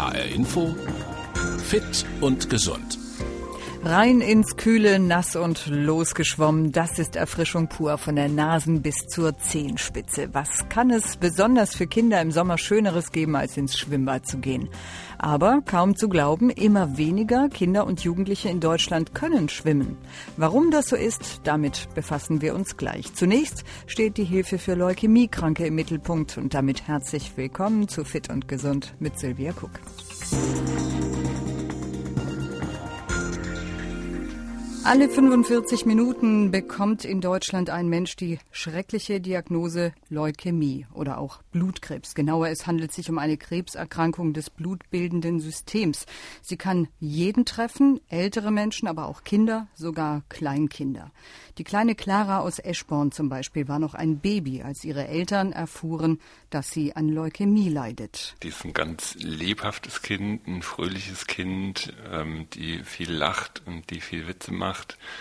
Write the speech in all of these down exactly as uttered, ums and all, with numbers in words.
H R Info, fit und gesund. Rein ins Kühle, nass und losgeschwommen, das ist Erfrischung pur von der Nasen- bis zur Zehenspitze. Was kann es besonders für Kinder im Sommer Schöneres geben, als ins Schwimmbad zu gehen? Aber kaum zu glauben, immer weniger Kinder und Jugendliche in Deutschland können schwimmen. Warum das so ist, damit befassen wir uns gleich. Zunächst steht die Hilfe für Leukämiekranke im Mittelpunkt und damit herzlich willkommen zu Fit und Gesund mit Sylvia Kuck. Alle fünfundvierzig Minuten bekommt in Deutschland ein Mensch die schreckliche Diagnose Leukämie oder auch Blutkrebs. Genauer, es handelt sich um eine Krebserkrankung des blutbildenden Systems. Sie kann jeden treffen, ältere Menschen, aber auch Kinder, sogar Kleinkinder. Die kleine Clara aus Eschborn zum Beispiel war noch ein Baby, als ihre Eltern erfuhren, dass sie an Leukämie leidet. Die ist ein ganz lebhaftes Kind, ein fröhliches Kind, ähm, die viel lacht und die viel Witze macht.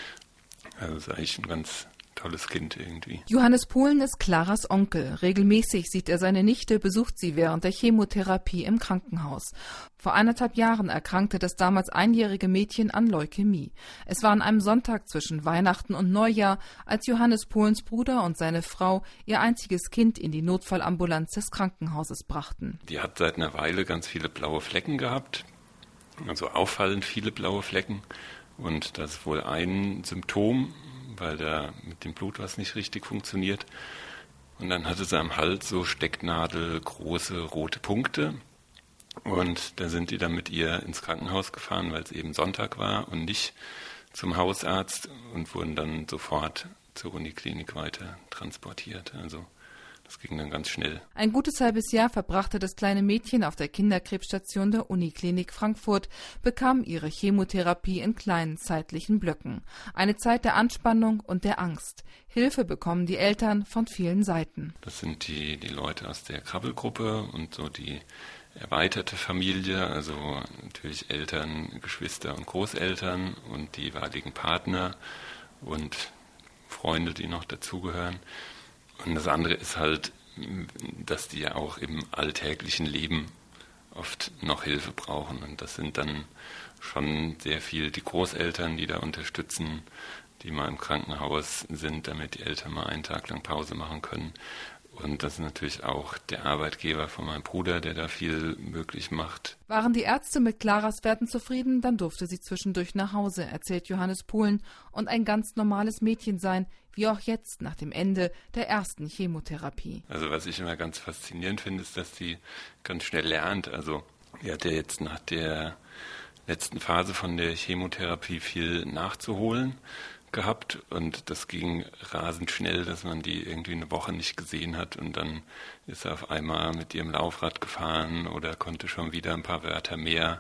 Also ist eigentlich ein ganz tolles Kind irgendwie. Johannes Polen ist Claras Onkel. Regelmäßig sieht er seine Nichte, besucht sie während der Chemotherapie im Krankenhaus. Vor anderthalb Jahren erkrankte das damals einjährige Mädchen an Leukämie. Es war an einem Sonntag zwischen Weihnachten und Neujahr, als Johannes Polens Bruder und seine Frau ihr einziges Kind in die Notfallambulanz des Krankenhauses brachten. Die hat seit einer Weile ganz viele blaue Flecken gehabt, also auffallend viele blaue Flecken. Und das ist wohl ein Symptom, weil da mit dem Blut was nicht richtig funktioniert. Und dann hatte sie am Hals so stecknadelgroße rote Punkte. Und da sind die dann mit ihr ins Krankenhaus gefahren, weil es eben Sonntag war und nicht zum Hausarzt und wurden dann sofort zur Uniklinik weiter transportiert. Also das ging dann ganz schnell. Ein gutes halbes Jahr verbrachte das kleine Mädchen auf der Kinderkrebsstation der Uniklinik Frankfurt, bekam ihre Chemotherapie in kleinen zeitlichen Blöcken. Eine Zeit der Anspannung und der Angst. Hilfe bekommen die Eltern von vielen Seiten. Das sind die, die Leute aus der Krabbelgruppe und so die erweiterte Familie, also natürlich Eltern, Geschwister und Großeltern und die jeweiligen Partner und Freunde, die noch dazugehören. Und das andere ist halt, dass die ja auch im alltäglichen Leben oft noch Hilfe brauchen. Und das sind dann schon sehr viel die Großeltern, die da unterstützen, die mal im Krankenhaus sind, damit die Eltern mal einen Tag lang Pause machen können. Und das ist natürlich auch der Arbeitgeber von meinem Bruder, der da viel möglich macht. Waren die Ärzte mit Claras Werten zufrieden, dann durfte sie zwischendurch nach Hause, erzählt Johannes Polen, und ein ganz normales Mädchen sein, wie auch jetzt nach dem Ende der ersten Chemotherapie. Also was ich immer ganz faszinierend finde, ist, dass sie ganz schnell lernt. Also sie hat ja jetzt nach der letzten Phase von der Chemotherapie viel nachzuholen gehabt und das ging rasend schnell, dass man die irgendwie eine Woche nicht gesehen hat und dann ist er auf einmal mit ihrem Laufrad gefahren oder konnte schon wieder ein paar Wörter mehr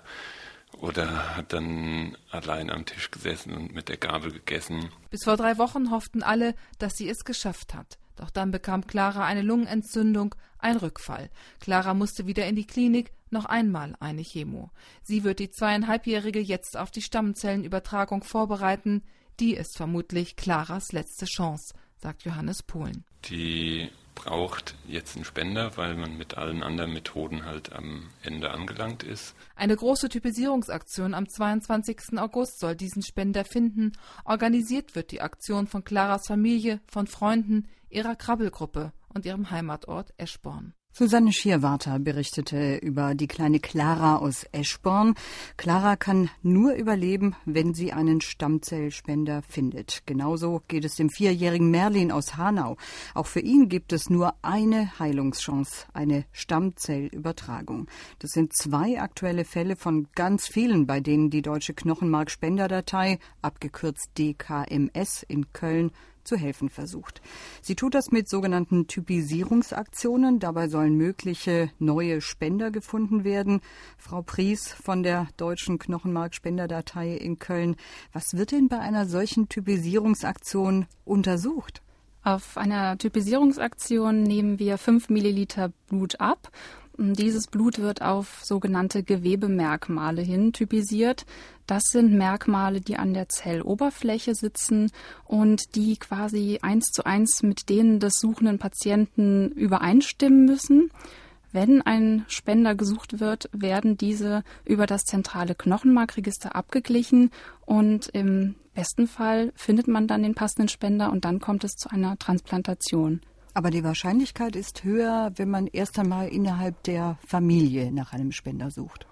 oder hat dann allein am Tisch gesessen und mit der Gabel gegessen. Bis vor drei Wochen hofften alle, dass sie es geschafft hat. Doch dann bekam Clara eine Lungenentzündung, ein Rückfall. Clara musste wieder in die Klinik, noch einmal eine Chemo. Sie wird die zweieinhalbjährige jetzt auf die Stammzellenübertragung vorbereiten. Die ist vermutlich Claras letzte Chance, sagt Johannes Polen. Die braucht jetzt einen Spender, weil man mit allen anderen Methoden halt am Ende angelangt ist. Eine große Typisierungsaktion am zweiundzwanzigsten August soll diesen Spender finden. Organisiert wird die Aktion von Claras Familie, von Freunden, ihrer Krabbelgruppe und ihrem Heimatort Eschborn. Susanne Schierwarter berichtete über die kleine Clara aus Eschborn. Clara kann nur überleben, wenn sie einen Stammzellspender findet. Genauso geht es dem vierjährigen Merlin aus Hanau. Auch für ihn gibt es nur eine Heilungschance, eine Stammzellübertragung. Das sind zwei aktuelle Fälle von ganz vielen, bei denen die Deutsche Knochenmarkspenderdatei, abgekürzt D K M S, in Köln zu helfen versucht. Sie tut das mit sogenannten Typisierungsaktionen. Dabei sollen mögliche neue Spender gefunden werden. Frau Pries von der Deutschen Knochenmarkspenderdatei in Köln, was wird denn bei einer solchen Typisierungsaktion untersucht? Auf einer Typisierungsaktion nehmen wir fünf Milliliter Blut ab. Dieses Blut wird auf sogenannte Gewebemerkmale hin typisiert. Das sind Merkmale, die an der Zelloberfläche sitzen und die quasi eins zu eins mit denen des suchenden Patienten übereinstimmen müssen. Wenn ein Spender gesucht wird, werden diese über das zentrale Knochenmarkregister abgeglichen und im besten Fall findet man dann den passenden Spender und dann kommt es zu einer Transplantation. Aber die Wahrscheinlichkeit ist höher, wenn man erst einmal innerhalb der Familie nach einem Spender sucht.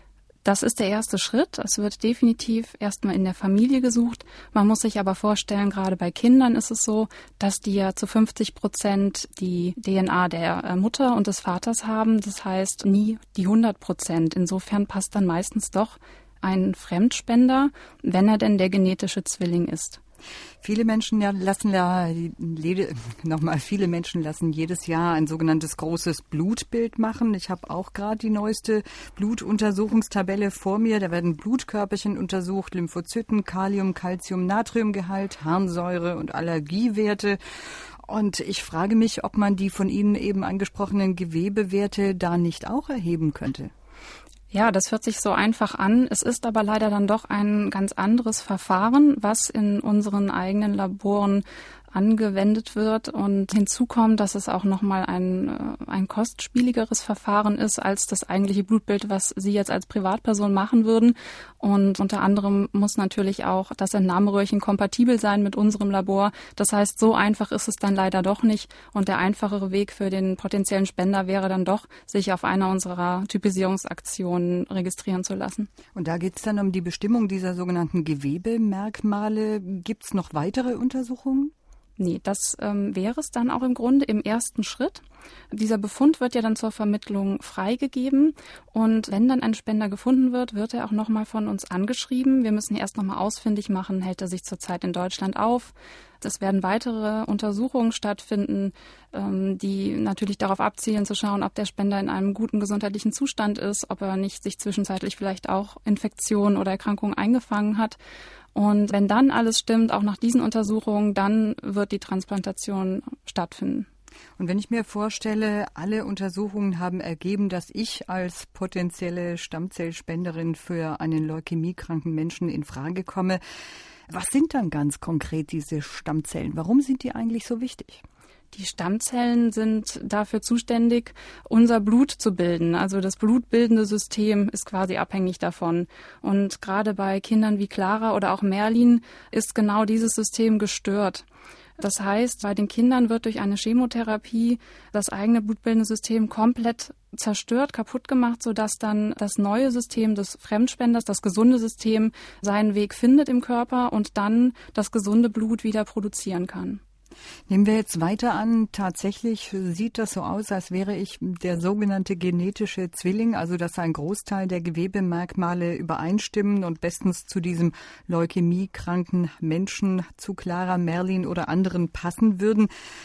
Das ist der erste Schritt. Es wird definitiv erstmal in der Familie gesucht. Man muss sich aber vorstellen, gerade bei Kindern ist es so, dass die ja zu fünfzig Prozent die D N A der Mutter und des Vaters haben. Das heißt nie die hundert Prozent. Insofern passt dann meistens doch ein Fremdspender, wenn er denn der genetische Zwilling ist. Viele Menschen ja, lassen ja, nochmal, viele Menschen lassen jedes Jahr ein sogenanntes großes Blutbild machen. Ich habe auch gerade die neueste Blutuntersuchungstabelle vor mir. Da werden Blutkörperchen untersucht, Lymphozyten, Kalium, Calcium, Natriumgehalt, Harnsäure und Allergiewerte. Und ich frage mich, ob man die von Ihnen eben angesprochenen Gewebewerte da nicht auch erheben könnte. Ja, das hört sich so einfach an. Es ist aber leider dann doch ein ganz anderes Verfahren, was in unseren eigenen Laboren angewendet wird. Und hinzu kommt, dass es auch nochmal ein, ein kostspieligeres Verfahren ist als das eigentliche Blutbild, was Sie jetzt als Privatperson machen würden. Und unter anderem muss natürlich auch das Entnahmeröhrchen kompatibel sein mit unserem Labor. Das heißt, so einfach ist es dann leider doch nicht. Und der einfachere Weg für den potenziellen Spender wäre dann doch, sich auf einer unserer Typisierungsaktionen registrieren zu lassen. Und da geht es dann um die Bestimmung dieser sogenannten Gewebemerkmale. Gibt es noch weitere Untersuchungen? Nee, das ähm, wäre es dann auch im Grunde im ersten Schritt. Dieser Befund wird ja dann zur Vermittlung freigegeben und wenn dann ein Spender gefunden wird, wird er auch nochmal von uns angeschrieben. Wir müssen erst nochmal ausfindig machen, hält er sich zurzeit in Deutschland auf. Es werden weitere Untersuchungen stattfinden, ähm, die natürlich darauf abzielen zu schauen, ob der Spender in einem guten gesundheitlichen Zustand ist, ob er nicht sich zwischenzeitlich vielleicht auch Infektionen oder Erkrankungen eingefangen hat. Und wenn dann alles stimmt, auch nach diesen Untersuchungen, dann wird die Transplantation stattfinden. Und wenn ich mir vorstelle, alle Untersuchungen haben ergeben, dass ich als potenzielle Stammzellspenderin für einen leukämiekranken Menschen in Frage komme, was sind dann ganz konkret diese Stammzellen? Warum sind die eigentlich so wichtig? Die Stammzellen sind dafür zuständig, unser Blut zu bilden. Also das blutbildende System ist quasi abhängig davon. Und gerade bei Kindern wie Clara oder auch Merlin ist genau dieses System gestört. Das heißt, bei den Kindern wird durch eine Chemotherapie das eigene blutbildende System komplett zerstört, kaputt gemacht, sodass dann das neue System des Fremdspenders, das gesunde System, seinen Weg findet im Körper und dann das gesunde Blut wieder produzieren kann. Nehmen wir jetzt weiter an, tatsächlich sieht das so aus, als wäre ich der sogenannte genetische Zwilling, also dass ein Großteil der Gewebemerkmale übereinstimmen und bestens zu diesem leukämiekranken Menschen, zu Clara, Merlin oder anderen passen würden.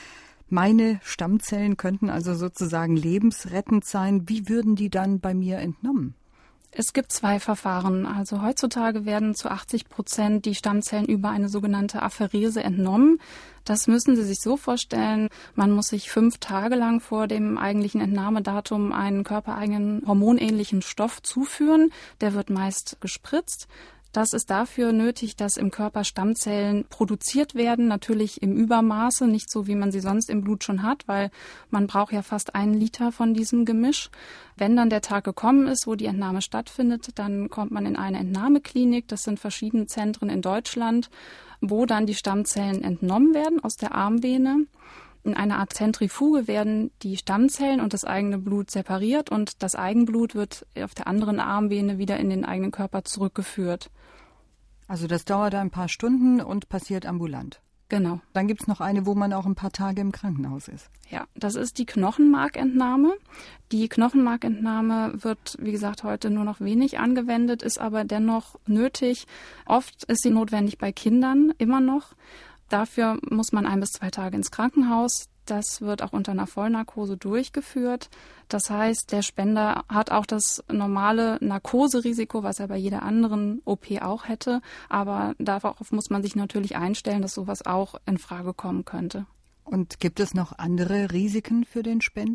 Meine Stammzellen könnten also sozusagen lebensrettend sein. Wie würden die dann bei mir entnommen? Es gibt zwei Verfahren. Also heutzutage werden zu achtzig Prozent die Stammzellen über eine sogenannte Apherese entnommen. Das müssen Sie sich so vorstellen, man muss sich fünf Tage lang vor dem eigentlichen Entnahmedatum einen körpereigenen hormonähnlichen Stoff zuführen. Der wird meist gespritzt. Das ist dafür nötig, dass im Körper Stammzellen produziert werden, natürlich im Übermaße, nicht so, wie man sie sonst im Blut schon hat, weil man braucht ja fast einen Liter von diesem Gemisch. Wenn dann der Tag gekommen ist, wo die Entnahme stattfindet, dann kommt man in eine Entnahmeklinik, das sind verschiedene Zentren in Deutschland, wo dann die Stammzellen entnommen werden aus der Armvene. In einer Art Zentrifuge werden die Stammzellen und das eigene Blut separiert und das Eigenblut wird auf der anderen Armvene wieder in den eigenen Körper zurückgeführt. Also das dauert ein paar Stunden und passiert ambulant. Genau. Dann gibt es noch eine, wo man auch ein paar Tage im Krankenhaus ist. Ja, das ist die Knochenmarkentnahme. Die Knochenmarkentnahme wird, wie gesagt, heute nur noch wenig angewendet, ist aber dennoch nötig. Oft ist sie notwendig bei Kindern, immer noch. Dafür muss man ein bis zwei Tage ins Krankenhaus. Das wird auch unter einer Vollnarkose durchgeführt. Das heißt, der Spender hat auch das normale Narkoserisiko, was er bei jeder anderen O P auch hätte. Aber darauf muss man sich natürlich einstellen, dass sowas auch in Frage kommen könnte. Und gibt es noch andere Risiken für den Spender?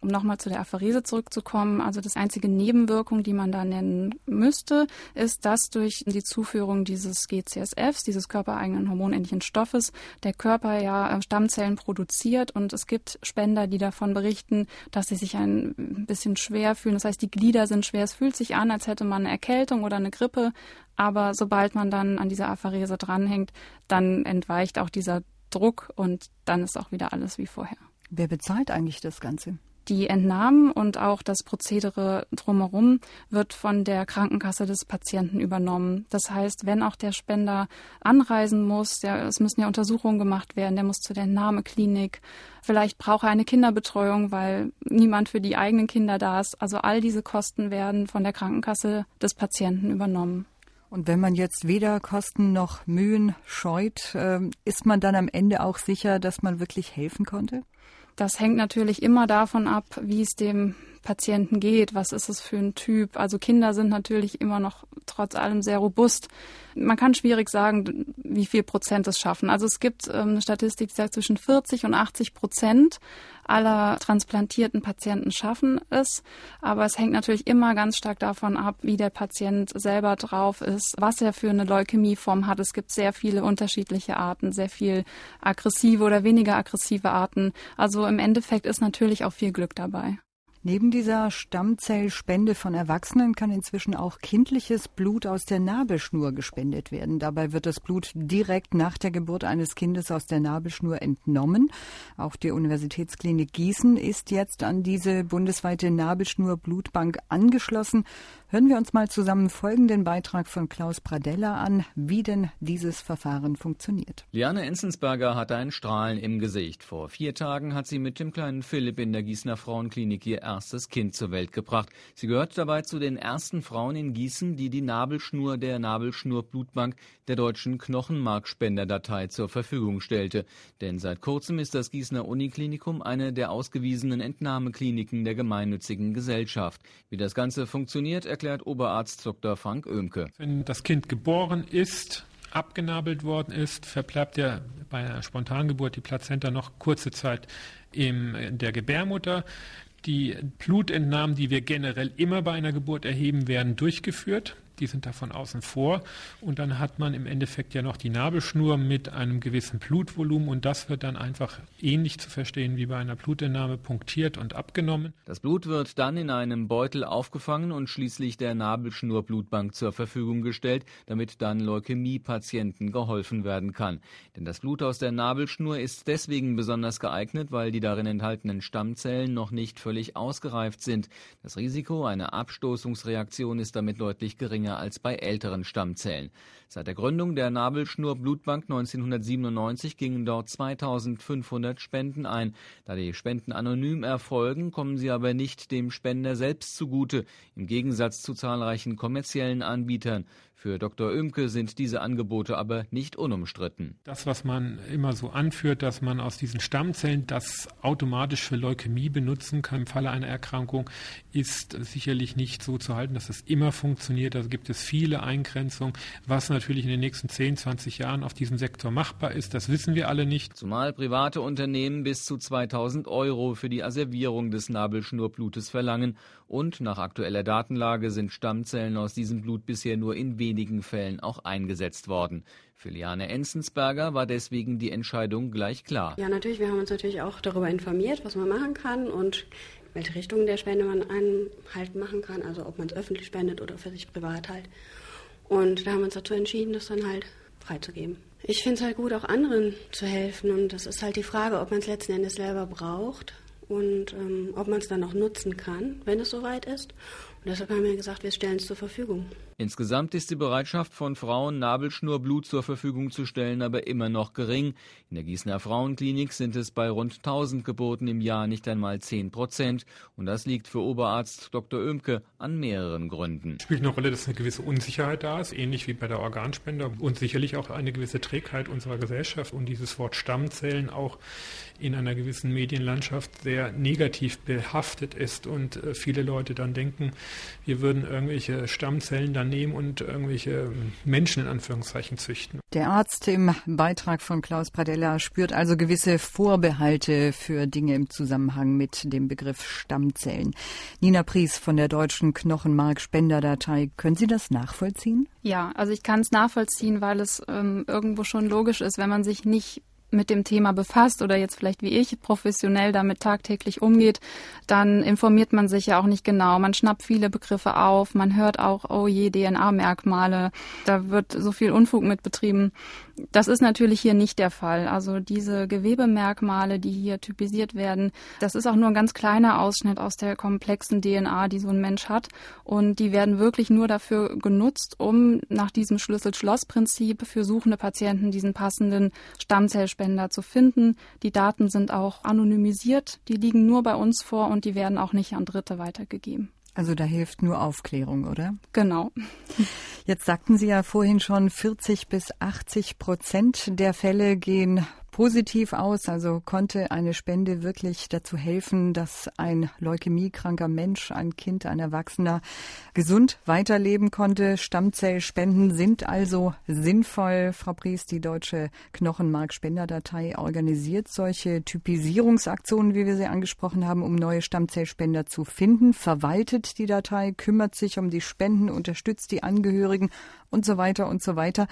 Um nochmal zu der Apherese zurückzukommen, also das einzige Nebenwirkung, die man da nennen müsste, ist, dass durch die Zuführung dieses G C S Fs, dieses körpereigenen hormonähnlichen Stoffes, der Körper ja Stammzellen produziert und es gibt Spender, die davon berichten, dass sie sich ein bisschen schwer fühlen. Das heißt, die Glieder sind schwer, es fühlt sich an, als hätte man eine Erkältung oder eine Grippe, aber sobald man dann an dieser Apherese dranhängt, dann entweicht auch dieser Druck und dann ist auch wieder alles wie vorher. Wer bezahlt eigentlich das Ganze? Die Entnahmen und auch das Prozedere drumherum wird von der Krankenkasse des Patienten übernommen. Das heißt, wenn auch der Spender anreisen muss, der, es müssen ja Untersuchungen gemacht werden, der muss zu der Entnahmeklinik, vielleicht braucht er eine Kinderbetreuung, weil niemand für die eigenen Kinder da ist. Also all diese Kosten werden von der Krankenkasse des Patienten übernommen. Und wenn man jetzt weder Kosten noch Mühen scheut, äh, ist man dann am Ende auch sicher, dass man wirklich helfen konnte? Das hängt natürlich immer davon ab, wie es dem Patienten geht, was ist es für ein Typ. Also Kinder sind natürlich immer noch trotz allem sehr robust. Man kann schwierig sagen, wie viel Prozent es schaffen. Also es gibt ähm, eine Statistik, die sagt, zwischen vierzig und achtzig Prozent aller transplantierten Patienten schaffen es. Aber es hängt natürlich immer ganz stark davon ab, wie der Patient selber drauf ist, was er für eine Leukämieform hat. Es gibt sehr viele unterschiedliche Arten, sehr viel aggressive oder weniger aggressive Arten. Also im Endeffekt ist natürlich auch viel Glück dabei. Neben dieser Stammzellspende von Erwachsenen kann inzwischen auch kindliches Blut aus der Nabelschnur gespendet werden. Dabei wird das Blut direkt nach der Geburt eines Kindes aus der Nabelschnur entnommen. Auch die Universitätsklinik Gießen ist jetzt an diese bundesweite Nabelschnur-Blutbank angeschlossen. Hören wir uns mal zusammen folgenden Beitrag von Klaus Pradella an, wie denn dieses Verfahren funktioniert. Liane Enzensberger hatte ein Strahlen im Gesicht. Vor vier Tagen hat sie mit dem kleinen Philipp in der Gießener Frauenklinik ihr erstes Kind zur Welt gebracht. Sie gehört dabei zu den ersten Frauen in Gießen, die die Nabelschnur der Nabelschnur-Blutbank der deutschen Knochenmarkspenderdatei zur Verfügung stellte. Denn seit kurzem ist das Gießener Uniklinikum eine der ausgewiesenen Entnahmekliniken der gemeinnützigen Gesellschaft. Wie das Ganze funktioniert, erklärt Oberarzt Doktor Frank Oehmke. Wenn das Kind geboren ist, abgenabelt worden ist, verbleibt ja bei einer Spontangeburt die Plazenta noch kurze Zeit in der Gebärmutter. Die Blutentnahmen, die wir generell immer bei einer Geburt erheben, werden durchgeführt. Die sind da von außen vor. Und dann hat man im Endeffekt ja noch die Nabelschnur mit einem gewissen Blutvolumen. Und das wird dann einfach ähnlich zu verstehen wie bei einer Blutentnahme punktiert und abgenommen. Das Blut wird dann in einem Beutel aufgefangen und schließlich der Nabelschnur-Blutbank zur Verfügung gestellt, damit dann Leukämie-Patienten geholfen werden kann. Denn das Blut aus der Nabelschnur ist deswegen besonders geeignet, weil die darin enthaltenen Stammzellen noch nicht völlig ausgereift sind. Das Risiko einer Abstoßungsreaktion ist damit deutlich geringer als bei älteren Stammzellen. Seit der Gründung der Nabelschnur-Blutbank neunzehnhundertsiebenundneunzig gingen dort zweitausendfünfhundert Spenden ein. Da die Spenden anonym erfolgen, kommen sie aber nicht dem Spender selbst zugute, im Gegensatz zu zahlreichen kommerziellen Anbietern. Für Doktor Oehmke sind diese Angebote aber nicht unumstritten. Das, was man immer so anführt, dass man aus diesen Stammzellen das automatisch für Leukämie benutzen kann im Falle einer Erkrankung, ist sicherlich nicht so zu halten, dass es immer funktioniert. Da gibt es viele Eingrenzungen. Was natürlich in den nächsten zehn, zwanzig Jahren auf diesem Sektor machbar ist, das wissen wir alle nicht. Zumal private Unternehmen bis zu zweitausend Euro für die Asservierung des Nabelschnurblutes verlangen. Und nach aktueller Datenlage sind Stammzellen aus diesem Blut bisher nur in wenigen Fällen auch eingesetzt worden. Für Liane Enzensberger war deswegen die Entscheidung gleich klar. Ja, natürlich. Wir haben uns natürlich auch darüber informiert, was man machen kann und welche Richtung der Spende man einen halt machen kann. Also ob man es öffentlich spendet oder für sich privat halt. Und da haben wir uns dazu entschieden, das dann halt freizugeben. Ich finde es halt gut, auch anderen zu helfen. Und das ist halt die Frage, ob man es letzten Endes selber braucht und ähm, ob man es dann auch nutzen kann, wenn es soweit ist. Und deshalb haben wir gesagt, wir stellen es zur Verfügung. Insgesamt ist die Bereitschaft von Frauen, Nabelschnurblut zur Verfügung zu stellen, aber immer noch gering. In der Gießener Frauenklinik sind es bei rund tausend Geburten im Jahr nicht einmal zehn Prozent. Und das liegt für Oberarzt Doktor Oehmke an mehreren Gründen. Es spielt eine Rolle, dass eine gewisse Unsicherheit da ist, ähnlich wie bei der Organspende. Und sicherlich auch eine gewisse Trägheit unserer Gesellschaft. Und dieses Wort Stammzellen auch in einer gewissen Medienlandschaft sehr negativ behaftet ist. Und viele Leute dann denken, wir würden irgendwelche Stammzellen dann nehmen und irgendwelche Menschen in Anführungszeichen züchten. Der Arzt im Beitrag von Klaus Pradella spürt also gewisse Vorbehalte für Dinge im Zusammenhang mit dem Begriff Stammzellen. Nina Pries von der Deutschen Knochenmarkspenderdatei. Können Sie das nachvollziehen? Ja, also ich kann es nachvollziehen, weil es ähm, irgendwo schon logisch ist, wenn man sich nicht mit dem Thema befasst oder jetzt vielleicht wie ich professionell damit tagtäglich umgeht, dann informiert man sich ja auch nicht genau. Man schnappt viele Begriffe auf, man hört auch, oh je, D N A-Merkmale, da wird so viel Unfug mit betrieben. Das ist natürlich hier nicht der Fall. Also diese Gewebemerkmale, die hier typisiert werden, das ist auch nur ein ganz kleiner Ausschnitt aus der komplexen D N A, die so ein Mensch hat. Und die werden wirklich nur dafür genutzt, um nach diesem Schlüssel-Schloss-Prinzip für suchende Patienten diesen passenden Stammzellspender zu finden. Die Daten sind auch anonymisiert, die liegen nur bei uns vor und die werden auch nicht an Dritte weitergegeben. Also da hilft nur Aufklärung, oder? Genau. Jetzt sagten Sie ja vorhin schon, vierzig bis achtzig Prozent der Fälle gehen positiv aus. Also konnte eine Spende wirklich dazu helfen, dass ein leukämiekranker Mensch, ein Kind, ein Erwachsener gesund weiterleben konnte. Stammzellspenden sind also sinnvoll. Frau Pries, die Deutsche Knochenmarkspenderdatei organisiert solche Typisierungsaktionen, wie wir sie angesprochen haben, um neue Stammzellspender zu finden, verwaltet die Datei, kümmert sich um die Spenden, unterstützt die Angehörigen und so weiter und so weiter.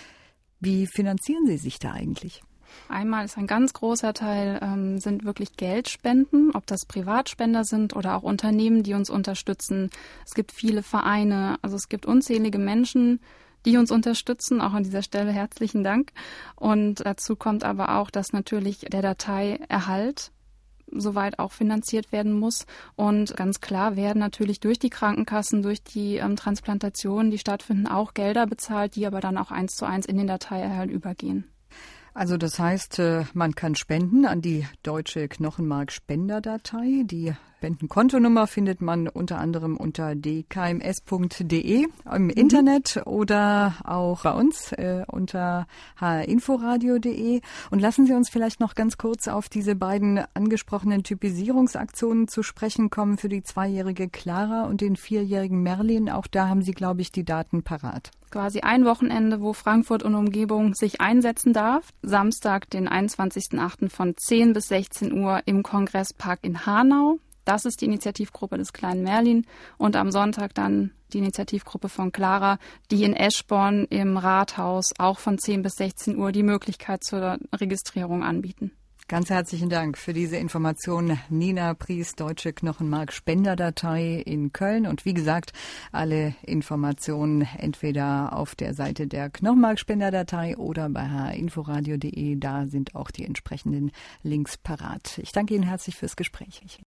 Wie finanzieren Sie sich da eigentlich? Einmal ist ein ganz großer Teil, ähm, sind wirklich Geldspenden, ob das Privatspender sind oder auch Unternehmen, die uns unterstützen. Es gibt viele Vereine, also es gibt unzählige Menschen, die uns unterstützen. Auch an dieser Stelle herzlichen Dank. Und dazu kommt aber auch, dass natürlich der Dateierhalt soweit auch finanziert werden muss. Und ganz klar werden natürlich durch die Krankenkassen, durch die ähm, Transplantationen, die stattfinden, auch Gelder bezahlt, die aber dann auch eins zu eins in den Dateierhalt übergehen. Also das heißt, man kann spenden an die Deutsche Knochenmarkspenderdatei. Die Spendenkontonummer findet man unter anderem unter d k m s punkt d e im Internet oder auch bei uns äh, unter h r inforadio punkt d e. Und lassen Sie uns vielleicht noch ganz kurz auf diese beiden angesprochenen Typisierungsaktionen zu sprechen kommen für die zweijährige Clara und den vierjährigen Merlin. Auch da haben Sie, glaube ich, die Daten parat. Quasi ein Wochenende, wo Frankfurt und Umgebung sich einsetzen darf. Samstag, den einundzwanzigsten achten von zehn bis sechzehn Uhr im Kongresspark in Hanau. Das ist die Initiativgruppe des kleinen Merlin. Und am Sonntag dann die Initiativgruppe von Clara, die in Eschborn im Rathaus auch von zehn bis sechzehn Uhr die Möglichkeit zur Registrierung anbieten. Ganz herzlichen Dank für diese Information. Nina Pries, Deutsche Knochenmarkspenderdatei in Köln. Und wie gesagt, alle Informationen entweder auf der Seite der Knochenmarkspenderdatei oder bei h r inforadio punkt d e. Da sind auch die entsprechenden Links parat. Ich danke Ihnen herzlich fürs Gespräch.